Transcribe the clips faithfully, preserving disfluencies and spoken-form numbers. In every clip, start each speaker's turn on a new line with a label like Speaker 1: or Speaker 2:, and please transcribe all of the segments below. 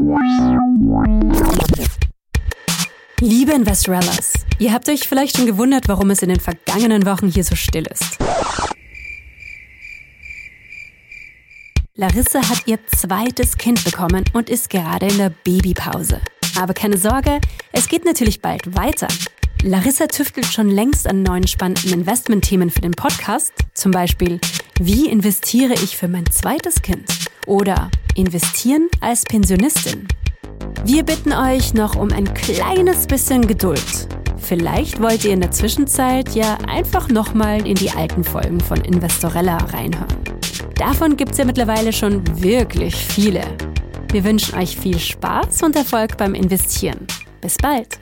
Speaker 1: Liebe Investorellas, ihr habt euch vielleicht schon gewundert, warum es in den vergangenen Wochen hier so still ist. Larissa hat ihr zweites Kind bekommen und ist gerade in der Babypause. Aber keine Sorge, es geht natürlich bald weiter. Larissa tüftelt schon längst an neuen spannenden Investmentthemen für den Podcast. Zum Beispiel, wie investiere ich für mein zweites Kind? Oder investieren als Pensionistin? Wir bitten euch noch um ein kleines bisschen Geduld. Vielleicht wollt ihr in der Zwischenzeit ja einfach nochmal in die alten Folgen von Investorella reinhören. Davon gibt's ja mittlerweile schon wirklich viele. Wir wünschen euch viel Spaß und Erfolg beim Investieren. Bis bald!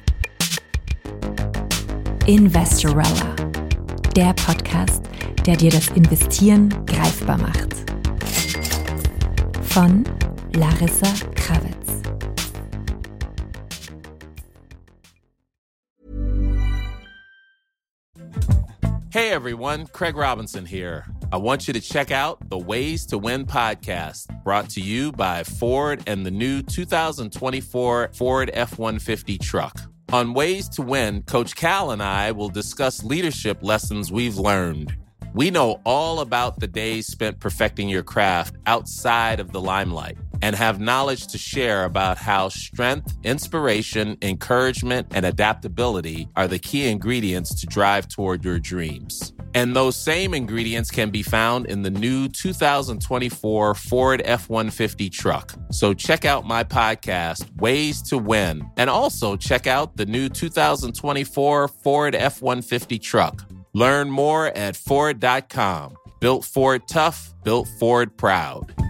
Speaker 2: Investorella, der Podcast, der dir das Investieren greifbar macht. Von Larissa Krawitz.
Speaker 3: Hey everyone, Craig Robinson here. I want you to check out the Ways to Win podcast, brought to you by Ford and the new two thousand twenty-four Ford F one fifty truck. On Ways to Win, Coach Cal and I will discuss leadership lessons we've learned. We know all about the days spent perfecting your craft outside of the limelight and have knowledge to share about how strength, inspiration, encouragement, and adaptability are the key ingredients to drive toward your dreams. And those same ingredients can be found in the new two thousand twenty-four Ford F one fifty truck. So check out my podcast, Ways to Win, and also check out the new two thousand twenty-four Ford F one fifty truck. Learn more at Ford dot com. Built Ford tough, built Ford proud.